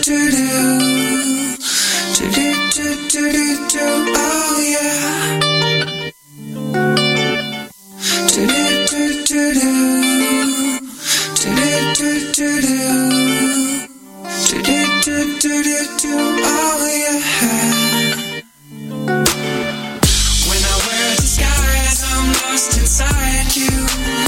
Oh yeah. Oh yeah. When I wear disguise, I'm lost inside you.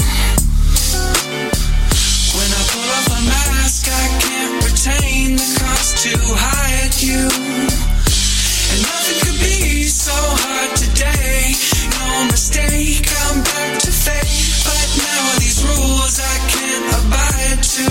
When I pull off my mask, I can't retain the cost to hide you. And nothing could be so hard today. No mistake, I'm back to fate. But now are these rules I can't abide to.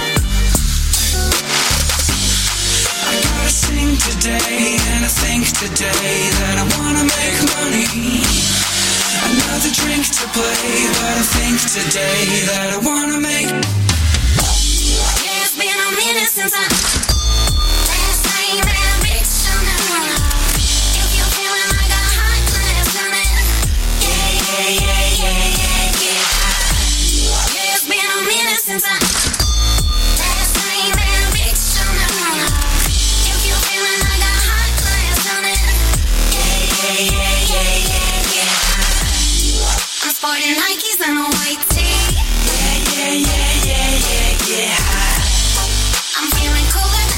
I gotta sing today, and I think today that I wanna make money. Another drink to play, but I think today that I wanna make. Yeah, it's been a minute since I last time that I reached on the ground. If you're feeling like a hot glass tonight, yeah. Yeah, it's been a minute since I last time that I reached on the ground. If you're feeling like a hot glass tonight, yeah. I'm sporting Nikes and a white tee. Yeah. I'm feeling cooler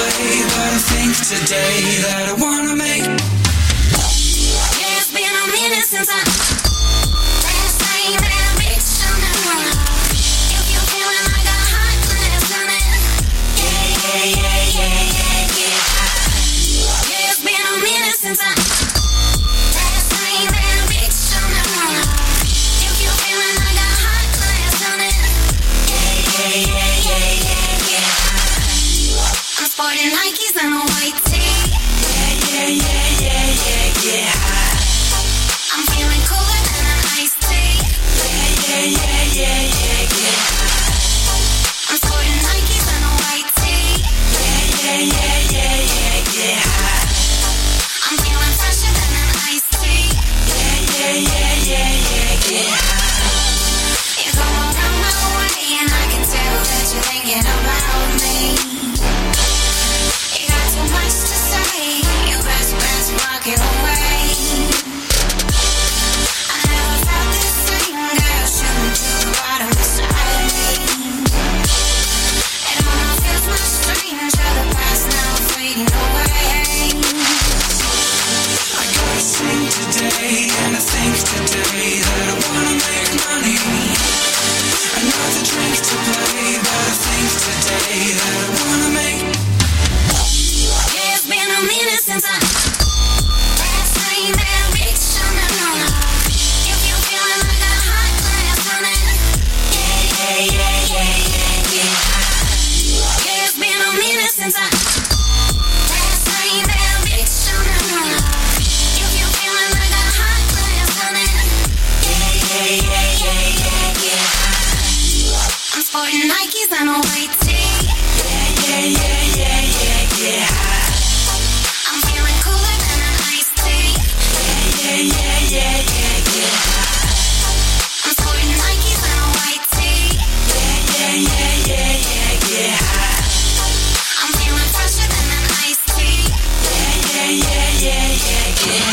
play, but I think today that I wanna make. Yeah, it's been a minute since I last ain't that rich, if you're feeling like a hot glass tonight, yeah. Yeah, it's been a minute since I last ain't that rich, if you're feeling like a hot glass tonight, yeah. I'm sporting Nikes and a white tee, yeah. I'm feeling cooler than an iced tea, yeah. I'm sporting Nikes and a white tee, yeah. I'm feeling fresher than an iced tea, yeah. You go around my way and I can tell that you're thinking about me. You got too much to say, you best rock it away. I never felt this same girl shooting to the bottom beside me. It almost feels much stranger, the past now fading away. I gotta sing today, and I think today that I wanna make money. Another drink to play, but I think today that I wanna make. Yeah, it's been a minute since I last ain't that rich, if you're feeling like a hot glass tonight, yeah. Yeah, it's been a minute since I last ain't that rich, if you're feeling like a hot glass tonight, yeah. I'm sporting Nikes and a white tee, yeah. I'm feeling cooler than an iced tea, yeah. I'm sporting Nikes and a white tee, yeah. I'm feeling fresher than an iced tea, yeah.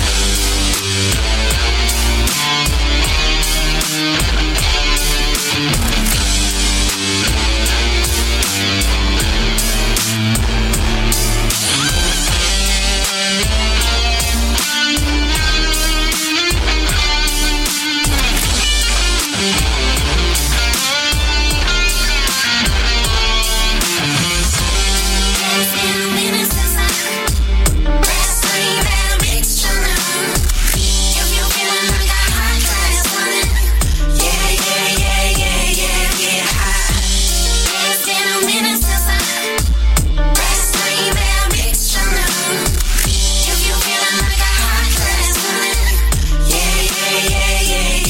It's been a minute since I last ain't that rich, if you're feeling like a hot glass tonight, yeah. It's been a minute since I last ain't that rich, if you're feeling like a hot glass tonight, yeah.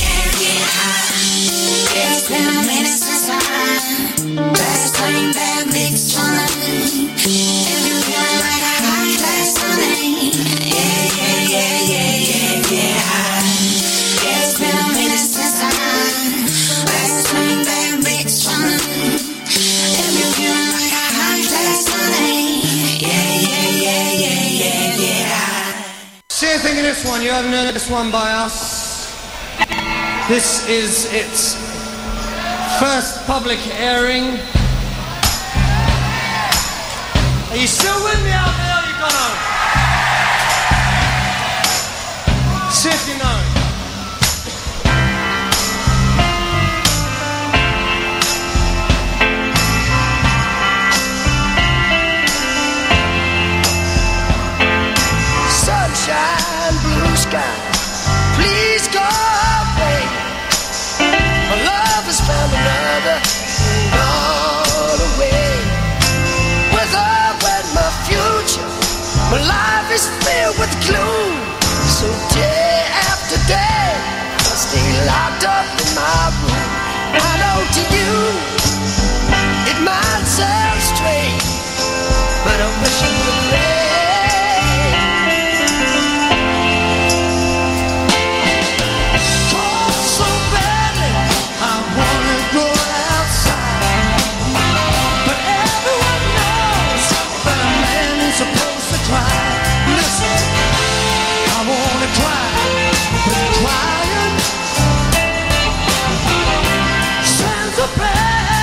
It's been a minute since I last ain't that rich, if you're feeling like a hot glass tonight, yeah. It's been a minute since I last ain't that rich, if you're feeling like a hot glass tonight, yeah. Same thing in this one. You haven't heard this one by us. This is its first public airing. Are you still with me out there? Or you gone home? See if you know it. Sunshine, blue sky, please go away. My love has found another and gone away. With her went my future, my life is filled with gloom. So day after day, I stay locked up in my room. I know to you, it might sound strange, but I wish it would rain. Supposed to cry. Listen, I wanna cry, but crying sends a bad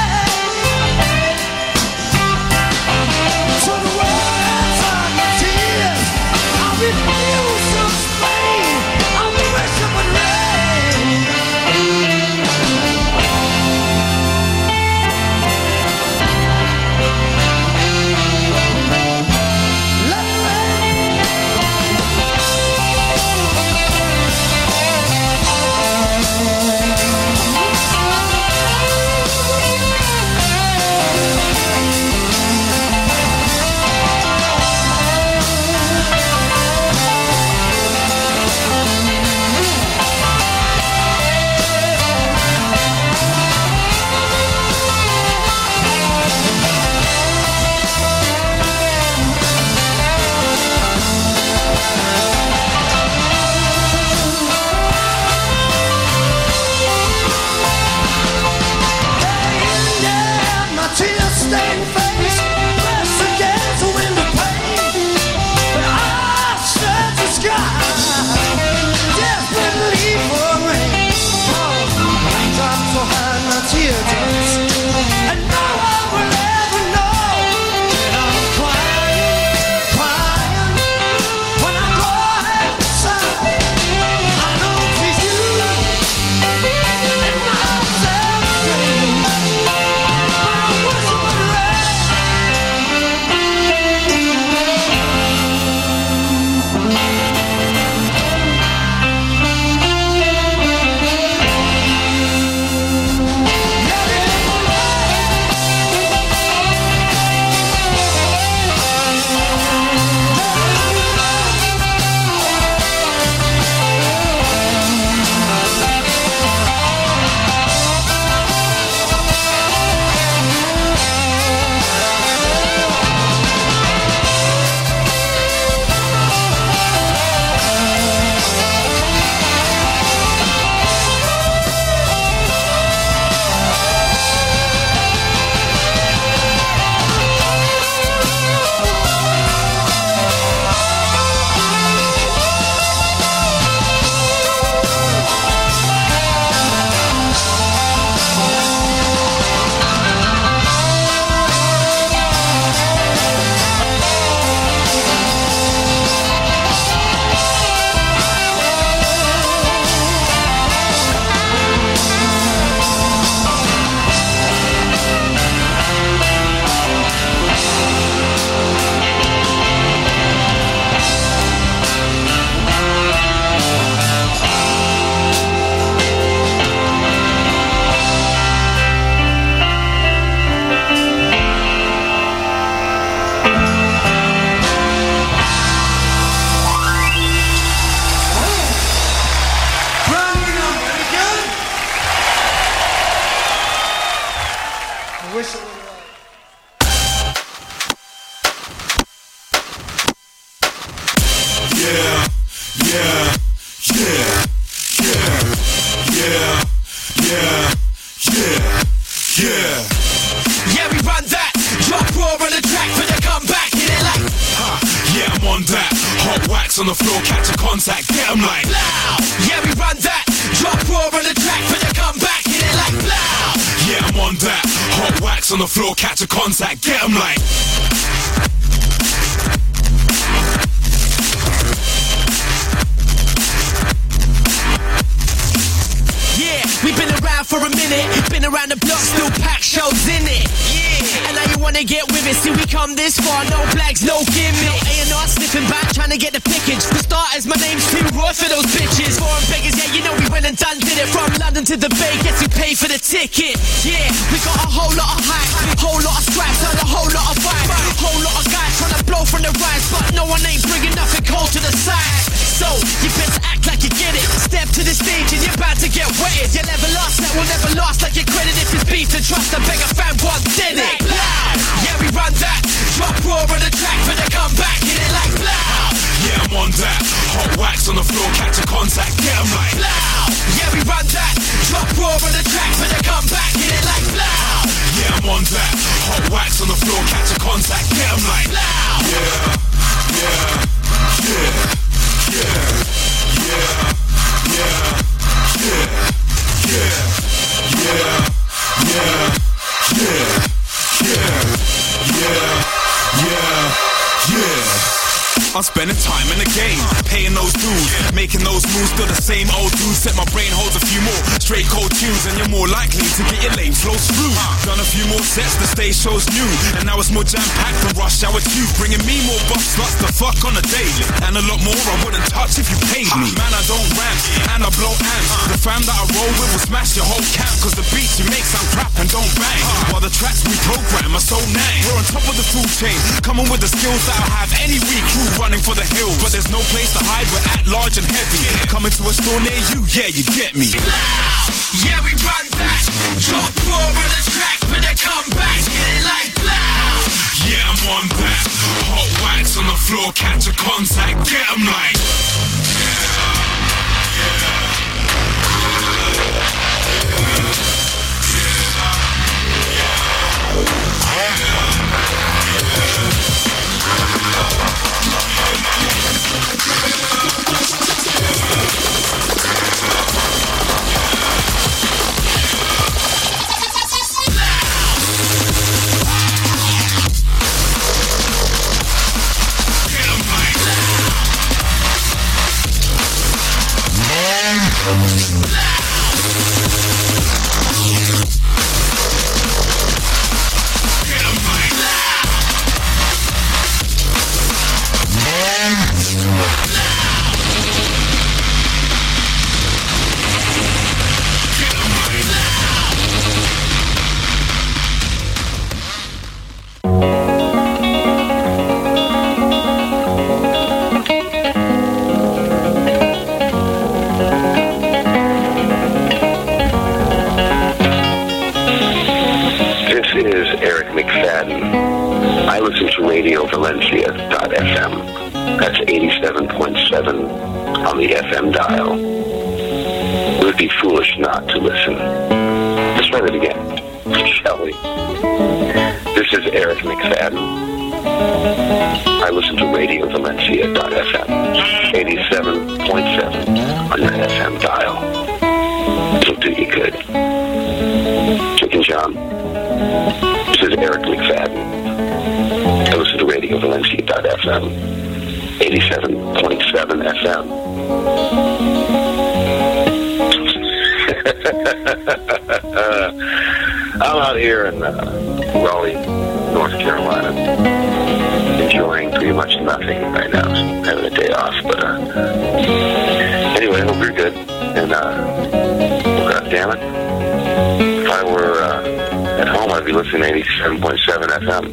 Yeah, we run that. Drop raw on the track for the comeback. Hit it like, yeah, I'm on that. Hot wax on the floor, catch a contact, get 'em like loud. Yeah, we run that. Drop raw on the track for the comeback. Hit it like, loud. yeah, I'm on that. Hot wax on the floor, catch a contact, get 'em like yeah, we've been around for a minute. Been around the block, still pack shows in it. Yeah, and now you wanna get with it. See, we come this far, no flags, no gimmick. A&R sniffing back, trying to get the pickage. For starters, my name's too raw for those bitches. Foreign beggars, yeah, you know we went and done did it. From London to the Bay, guess who paid for the ticket? Yeah, we got a whole lot of hype, whole lot of stripes, and a whole lot of vibe. Whole lot of guys trying to blow from the rise, but no one ain't bringing nothing cold to the side. So, you better act like you get it. Step to the stage and you're about to get wetted. You'll never last, that will never last like your credit. If it's beef to trust, I beg a fan once did it. Loud, yeah, we run that. Drop raw on the track for the comeback. Hit it like loud. yeah, I'm on that. Hot wax on the floor, catch a contact, get 'em like loud. Yeah, we run that. Drop raw on the track for the comeback. Hit it like loud. yeah, I'm on that. Hot wax on the floor, catch a contact, get 'em like loud. I'm spending time in the game, paying those dues, making those moves, still the same old dudes. Set my brain holds a few more straight cold tunes, and you're more likely to get your lane flow through. Done a few more sets, the stage show's new, and now it's more jam-packed than Rush Hour 2, bringing me more buff sluts to fuck on a daily, and a lot more I wouldn't touch if you paid me. Man, I don't rant, and I blow amps. The fam that I roll with will smash your whole camp, cause the beats you make sound crap and don't bang, while the tracks we program are so nang. We're on top of the food chain, coming with the skills that I have any week. Crew running for the hills, but there's no place to hide. We're at large and heavy. Coming to a store near you, yeah, you get me. Yeah, we run that. Drop raw on the track for the comeback. Hit it like loud. Yeah, I'm on that. Hot wax on the floor, catch a contact, get 'em like RadioValencia.fm. That's 87.7 on the FM dial. It would be foolish not to listen. Let's try that again, shall we? This is Eric McFadden. I listen to RadioValencia.fm, 87.7 on your FM dial. It'll do you good. Chicken John. This is Eric McFadden. I listen to RadioValencia.fm, 87.7 FM. I'm out here in Raleigh, North Carolina, enjoying pretty much nothing right now. So I'm having a day off, but anyway, I hope you're good. And God damn it, if I were at home, I'd be listening to 87.7 FM,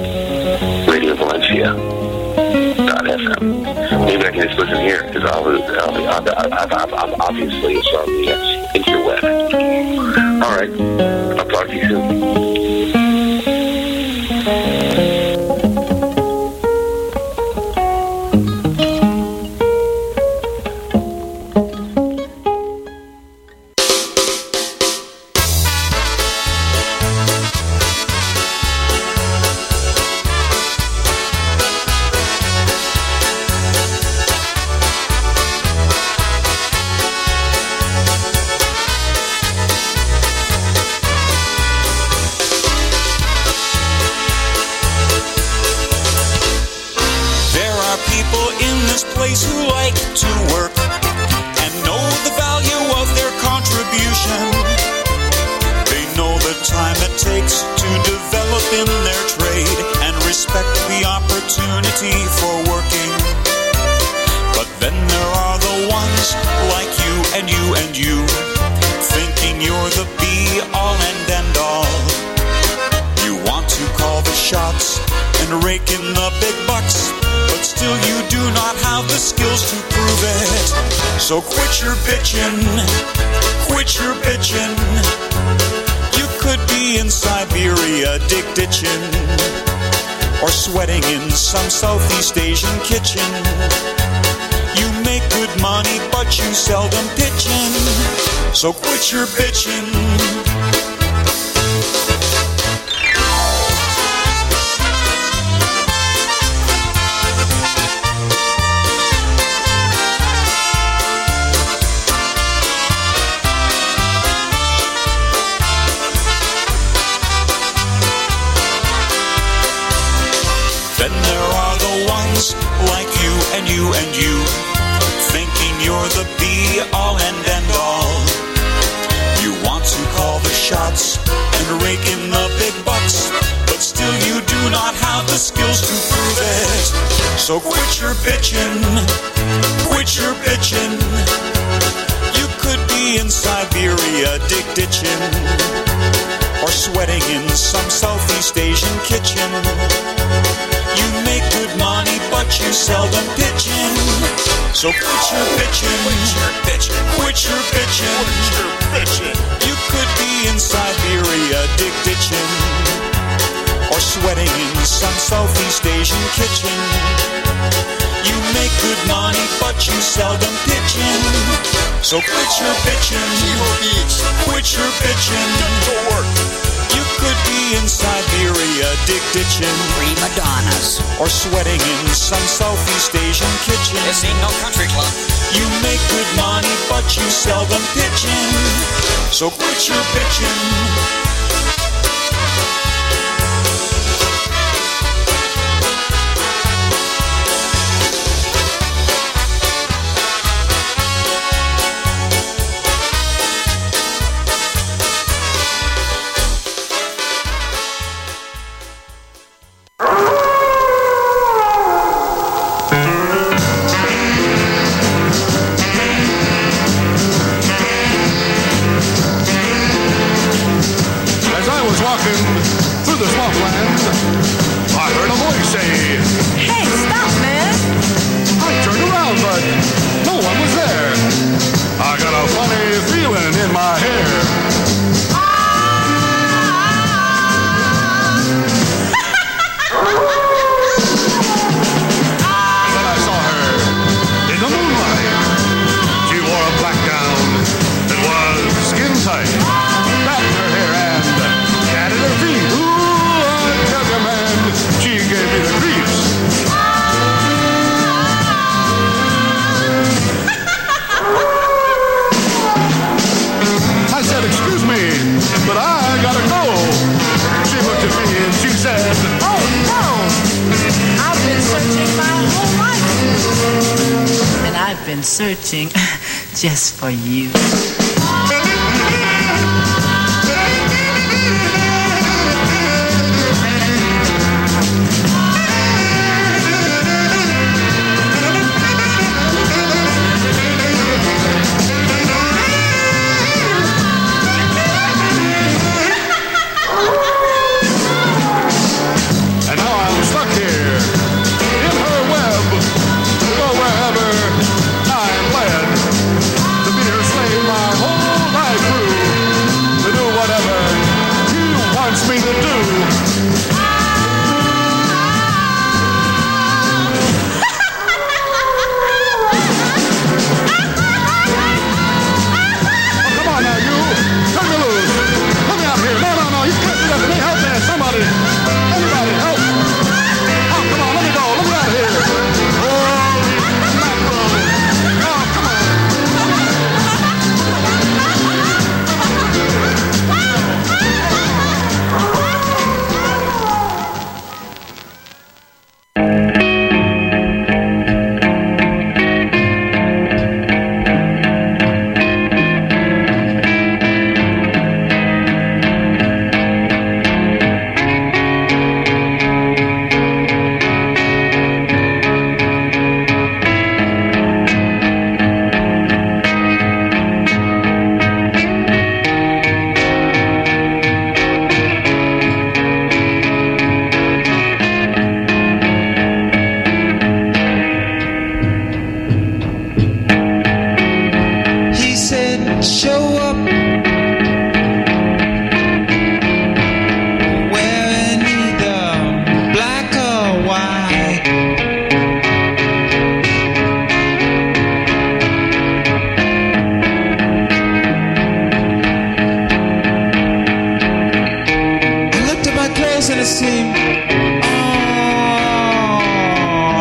RadioValencia.fm. Maybe I can just listen here, because obviously it's on the interweb. All right, I'll talk to you soon. this place who like to work and know the value of their contribution. They know the time it takes to develop in their trade and respect the opportunity for working. But then there are the ones like you and you and you, thinking you're the be-all and end-all. You want to call the shots and rake in the big bucks, but still you do not have the skills to prove it. So quit your bitchin', quit your bitchin'. You could be in Siberia dig-ditchin', or sweating in some Southeast Asian kitchen. You make good money, but you seldom pitchin'. So quit your bitchin'. Then there are the ones like you and you and you, thinking you're the be-all and end-all. You want to call the shots and rake in the big bucks, but still you do not have the skills to prove it. So quit your bitchin', quit your bitchin'. You could be in Siberia dig-ditchin', or sweating in some Southeast Asian kitchen. You make good money, but you seldom pitchin'. So quit your bitchin', quit your bitchin', quit your bitchin', quit your bitchin'. You could be in Siberia dig-ditchin', or sweating in some Southeast Asian kitchen. You make good money, but you seldom pitchin'. So quit your bitchin', quit your bitchin', go work. You could be in Siberia dig-ditchin', prima donnas, or sweating in some Southeast Asian kitchen. This ain't no country club. You make good money, but you seldom pitchin'. So quit your bitchin'. Searching just for you.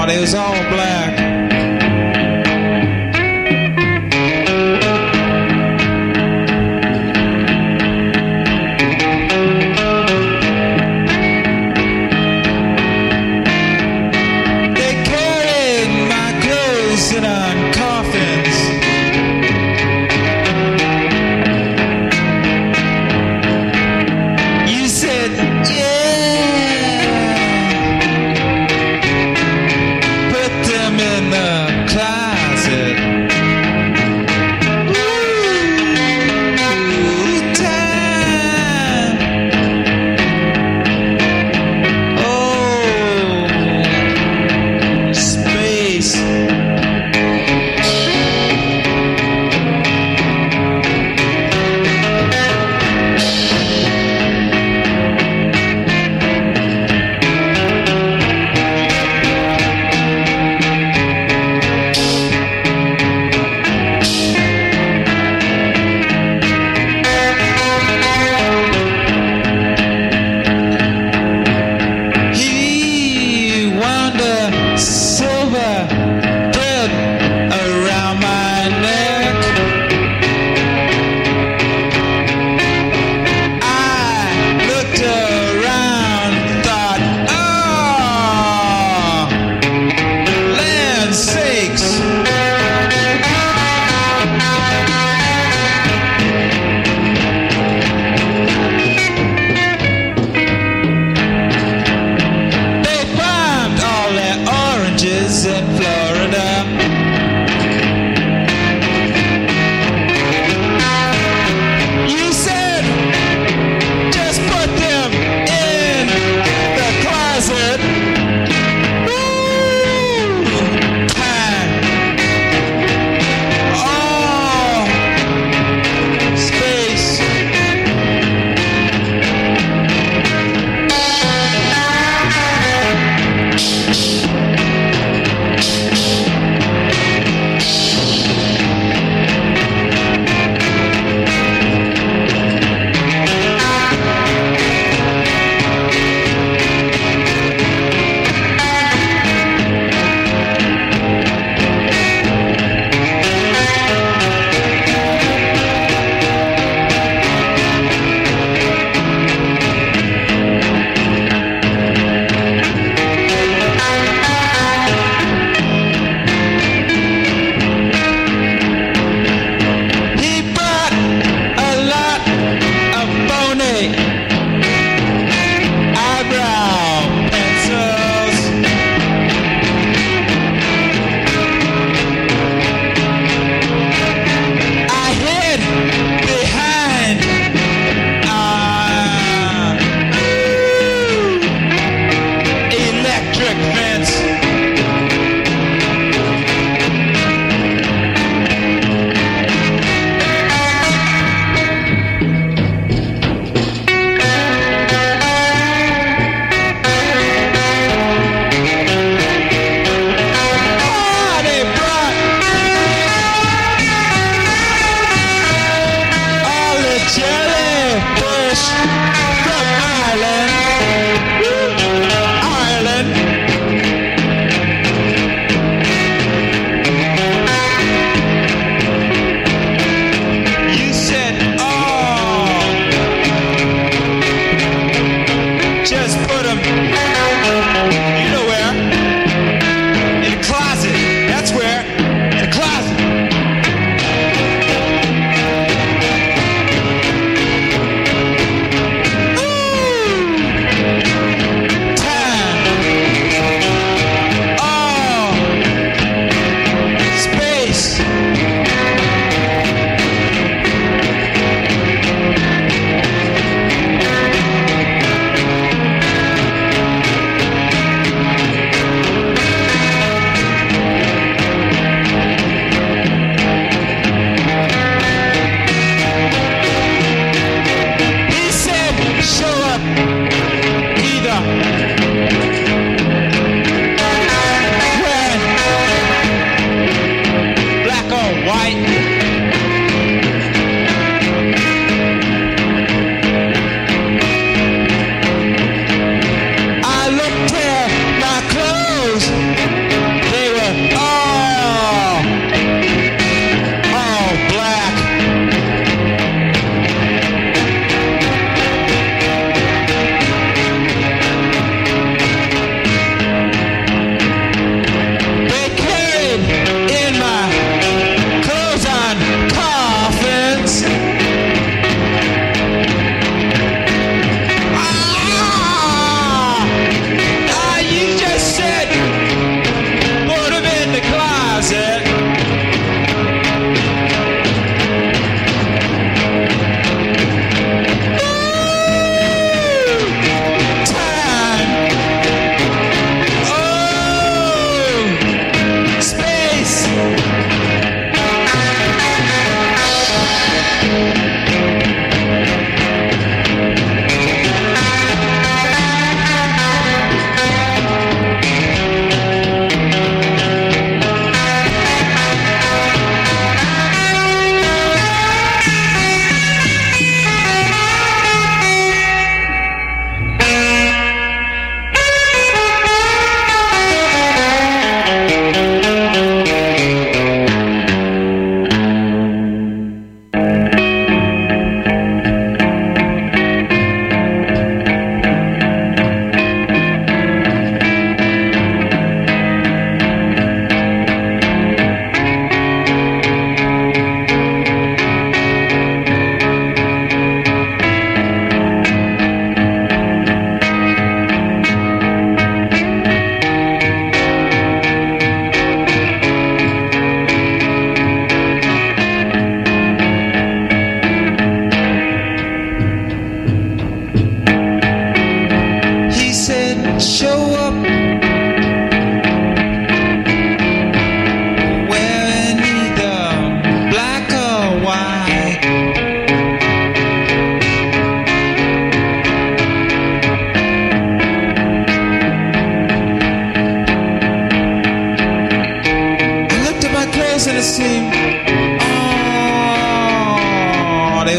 thought it was all black. On coffins. You said, yeah. Put them in the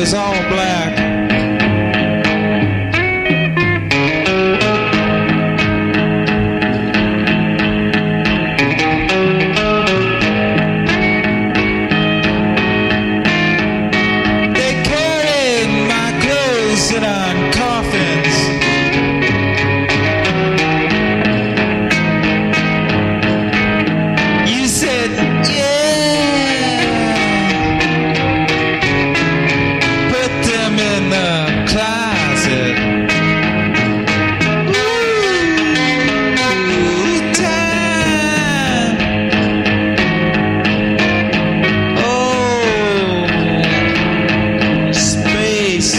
is all black. On coffins. You said, yeah. Put them in the closet. Ooh, time. Oh, space.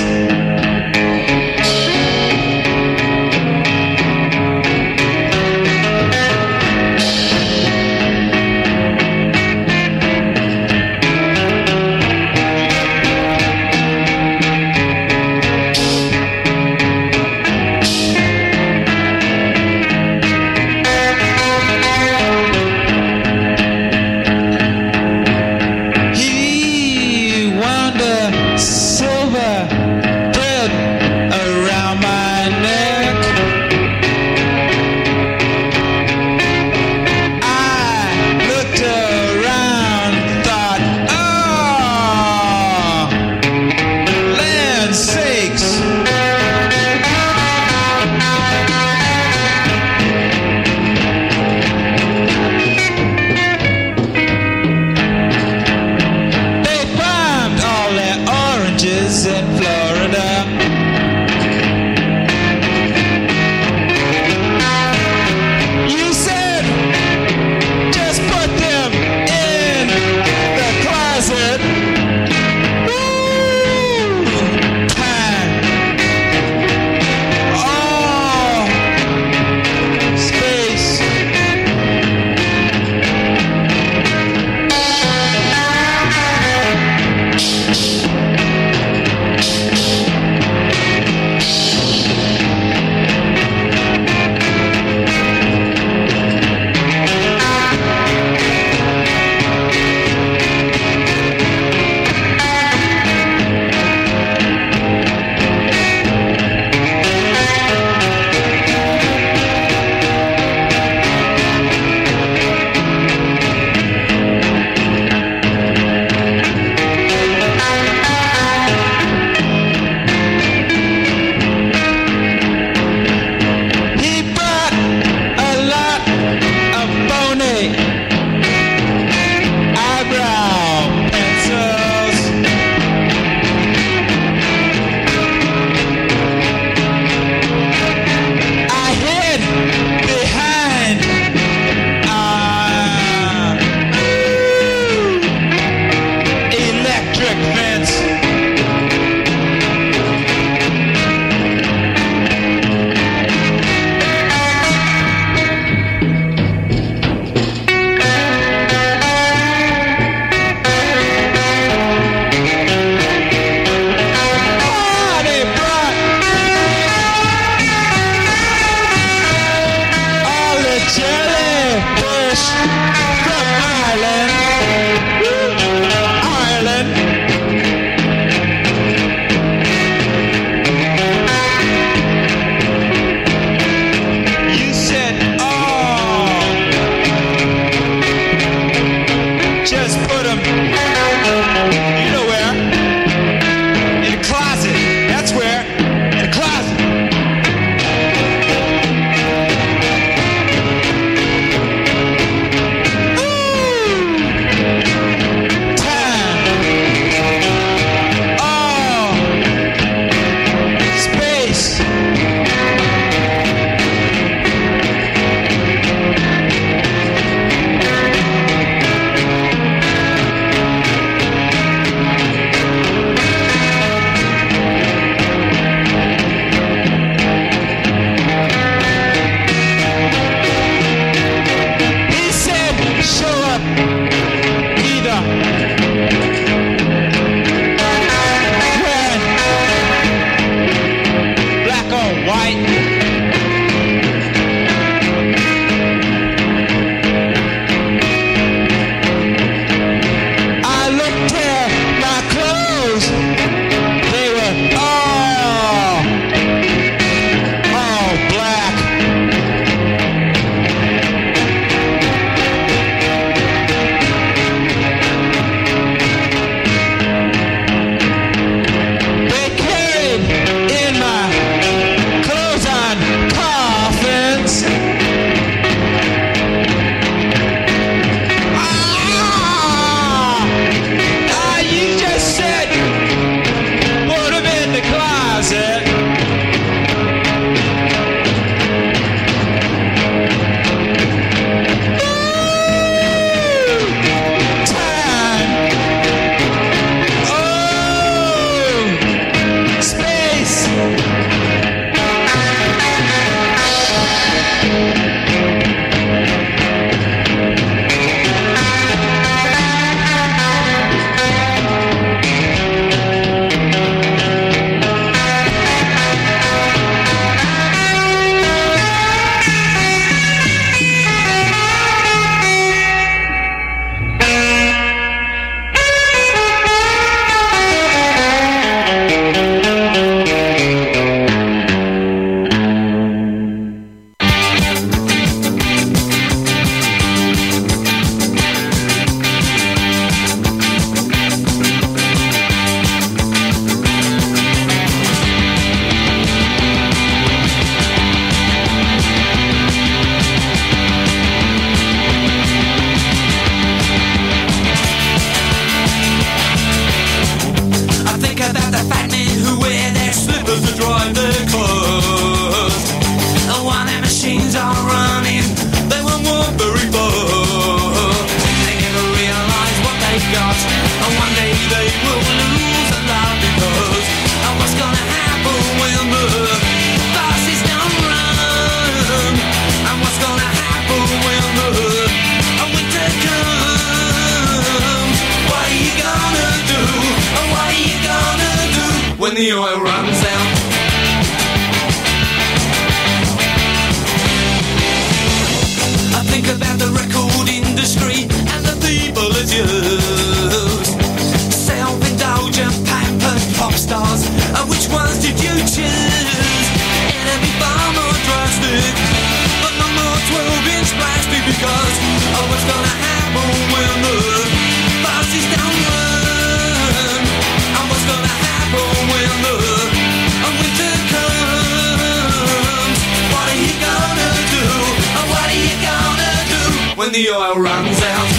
Oh, what's gonna happen when the bus is downwind? And what's gonna happen when the winter comes? What are you gonna do? Oh, what are you gonna do when the oil runs out?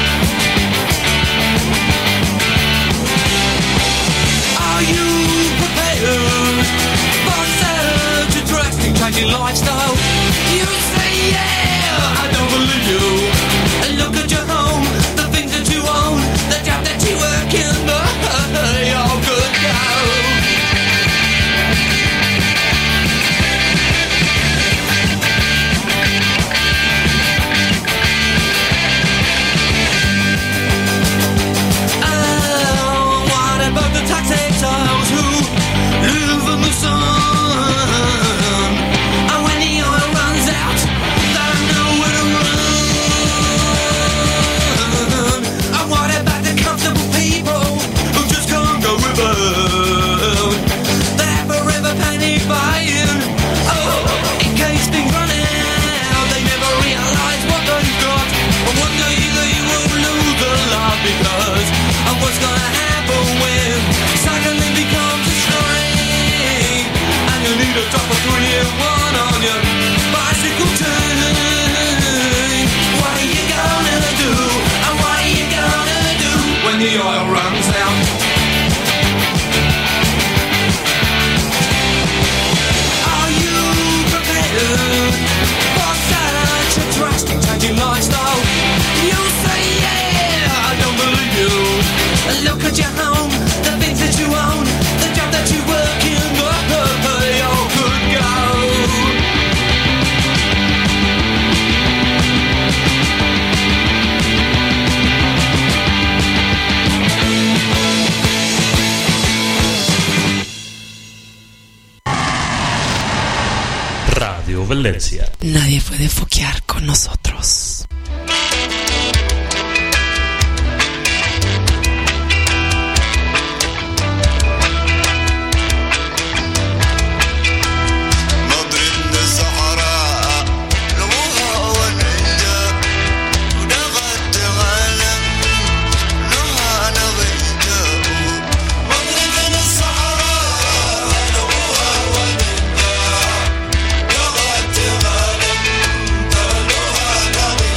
Are you prepared for such a drastic change in lifestyle? You say yeah, I don't believe you. Look at your home, the things that you own, the job that you work in, all good go. What about the tax exiles who live in the sun? And when the oil runs out, they don't know where to run. And what about the comfortable people who just can't go without? They're forever panic buying. Oh, in case things run out, they never realise what they've got. And one day they will lose a lot because of what's gonna happen when cycling becomes a strain, and you need a drop of 3-in-1 on your bicycle chain. What are you gonna do? And what are you gonna do when the oil runs out? Are you prepared for such a drastic change in lifestyle? You say yeah, I don't believe you. Look at your home, the things that you own, the job that you work in, they all could go. Radio Valencia. Nadie puede foquear con nosotros. Love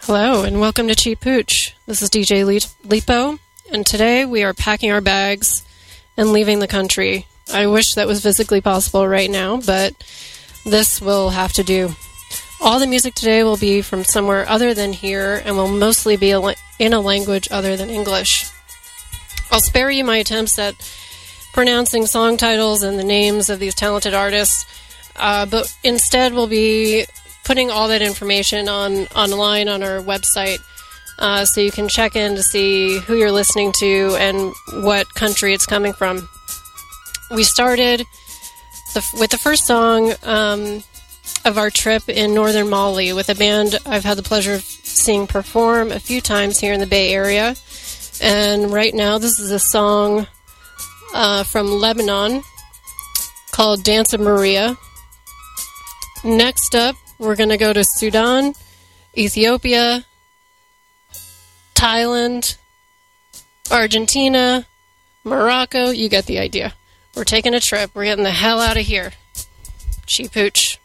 Hello and welcome to Cheap Pooch. This is DJ Lipo, and today we are packing our bags and leaving the country. I wish that was physically possible right now, but this will have to do. All the music today will be from somewhere other than here and will mostly be in a language other than English. I'll spare you my attempts at pronouncing song titles and the names of these talented artists, but instead we'll be putting all that information online on our website, so you can check in to see who you're listening to and what country it's coming from. We started with the first song of our trip in northern Mali with a band I've had the pleasure of seeing perform a few times here in the Bay Area. And right now this is a song from Lebanon called Dance of Maria. Next up, we're going to go to Sudan, Ethiopia, Thailand, Argentina, Morocco. You get the idea. We're taking a trip. We're getting the hell out of here. Cheap Pooch.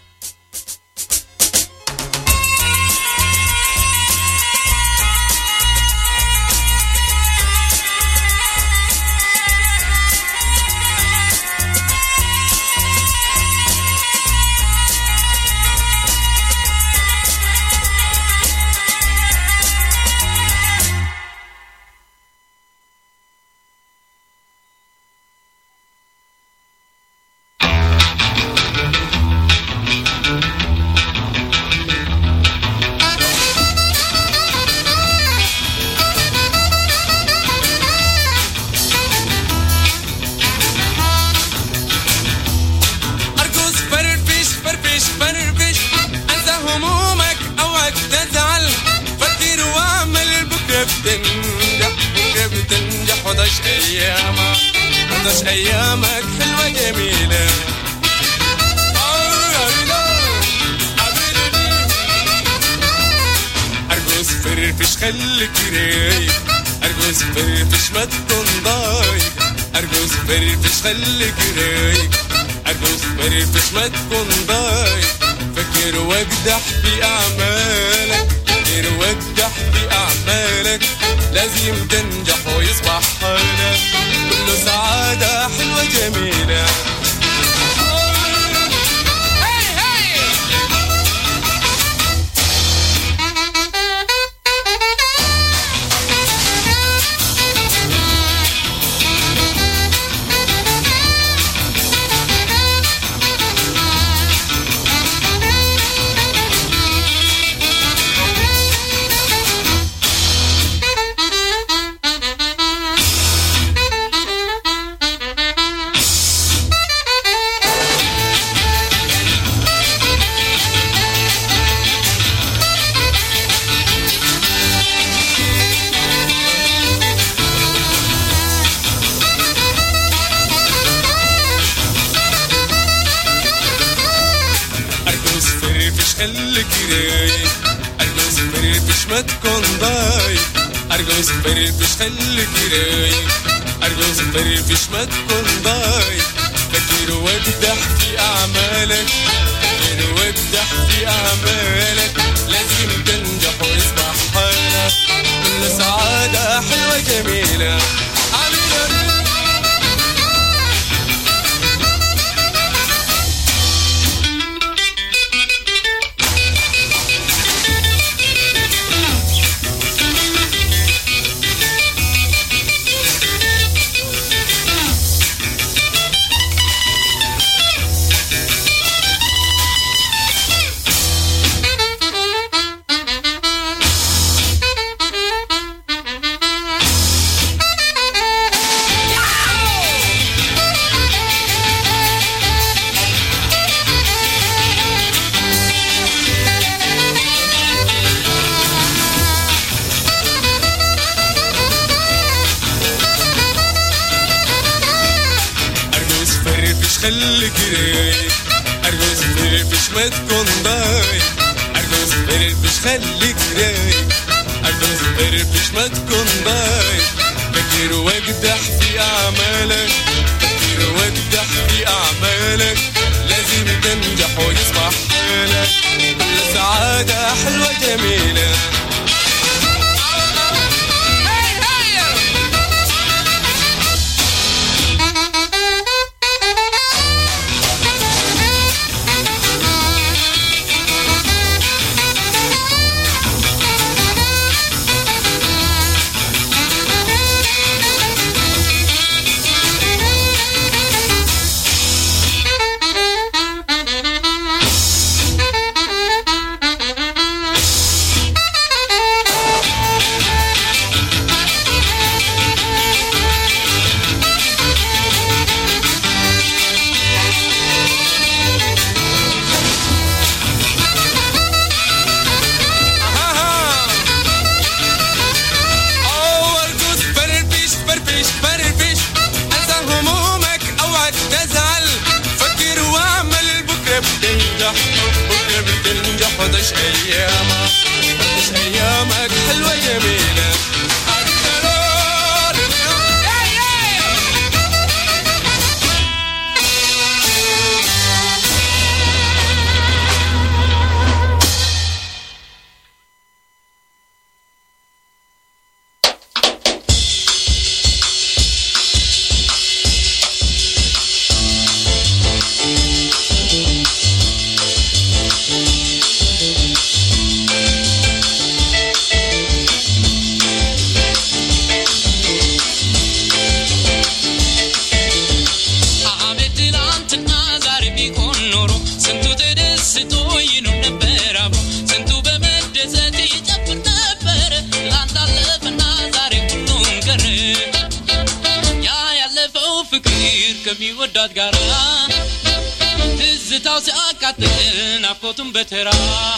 أيامك حلوة جميلة أرقص فرفش خليك رايق أرقص فرفش ما تكون ضايق أرقص فرفش خليك رايق أرقص فرفش ما تكون ضايق فكر واقدح في أعمالك فكر واقدح في أعمالك لازم تنجح ويصبح حالك كله سعادة حلوة جميلة ما تكون ضايق أرقص فرفش خليك رايق أرقص فرفش ما تكون ضايق فكر واقدح في أعمالك فكر واقدح في أعمالك لازم تنجح ويصبح حالك كل سعادة حلوة جميلة خليك رايق أرقص فرفش ما تكون ضايق أرقص فرفش خليك رايق أرقص فرفش ما تكون ضايق فكر واقدح في أعمالك فكر واقدح في أعمالك لازم تنجح ويصبح حالك كل سعادة حلوة جميلة وقبل تنجح أيامك حلوة جميلة ከሚወዳት ጋራ ትዝታው ሲያቃጥል ናፍቆቱን በተራ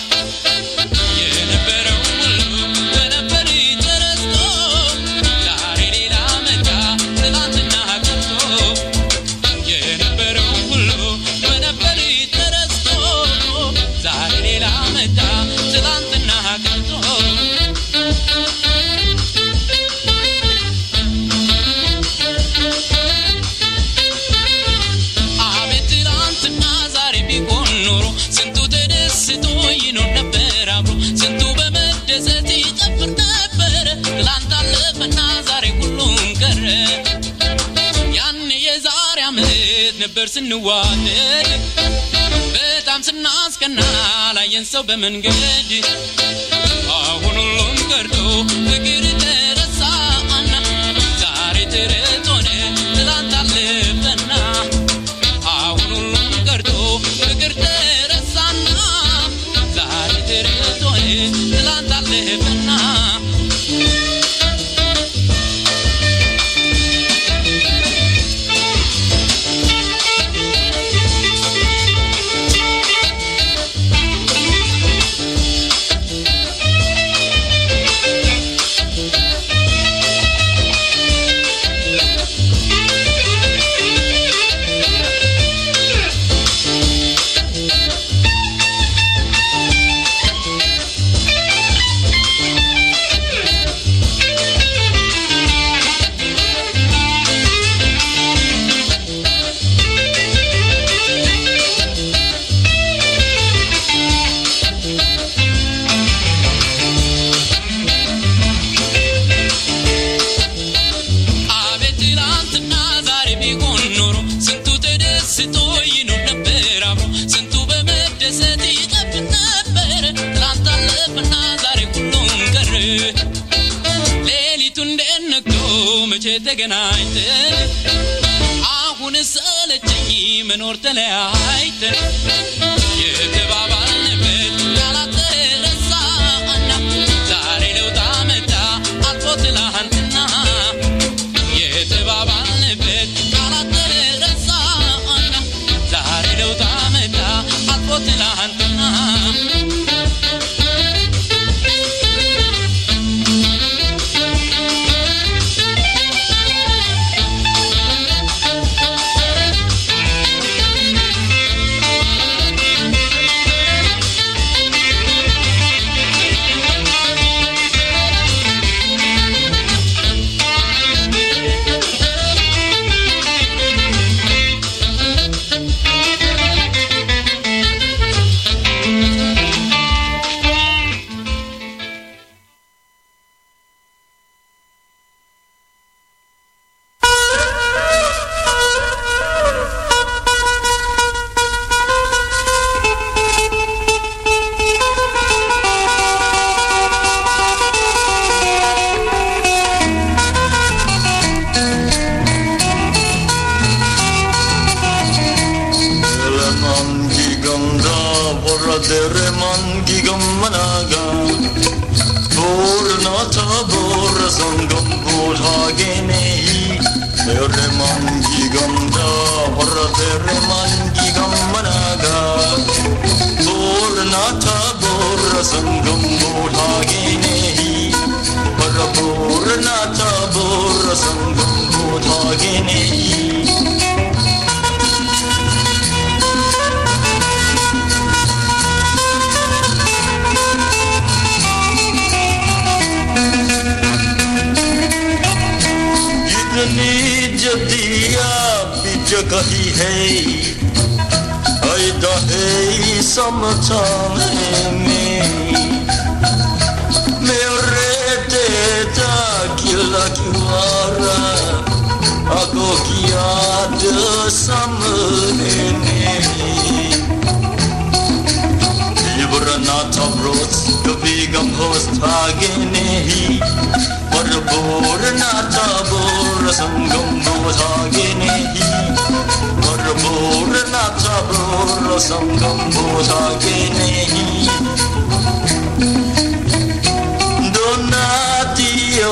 የነበረው ሁሉ በነበር ተረስቶ ዛሬ ሌላ መጣ ትናንትና ቀርቶ የነበረው ሁሉ በነበር ተረስቶ ዛሬ ሌላ መጣ ትናንትና ቀርቶ ነበር ስንዋደድ በጣም ስናስቀና ላየን ሰው በመንገድ አሁን ሁሉም ቀርቶ ፍቅር ተረሳና ዛሬ ተረት ሆነ ትላንት አለፈና አሁን ሁሉም ቀርቶ ፍቅር ተረሳና ዛሬ ተረት ሆነ ትላንት አለፈና ተገናኝተን አሁን ሰለቸኝ መኖር ተለያይተን የተባባልንበት ቃላት ተረሳና ዛሬ ለውጥ መጣ አልፎ ትላንትና የተባባልንበት ቃላት ተረሳና ዛሬ ለውጥ መጣ አልፎ ትላንትና जगह है आई दहे समझाने में मेरे तेरा किला किवारा aku kiada samene Libranata bros kabigam host hagene Parbornata bor sangam bodhagene Parbornata bor sangam bodhagene Donatio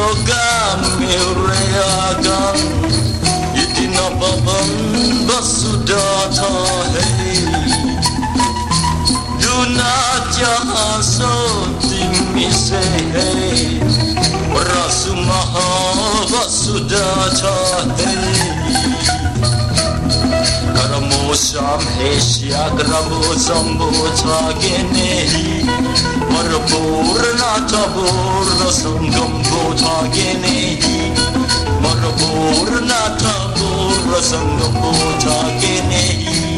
gamereagam Itina babam basudata hey Dunatya sotimise hey Rasumaha basudata hey Karamosam heshya grabosam bodhagene Marapurnata burna sangam bodhagene Marapurnata burna sangam bodhagene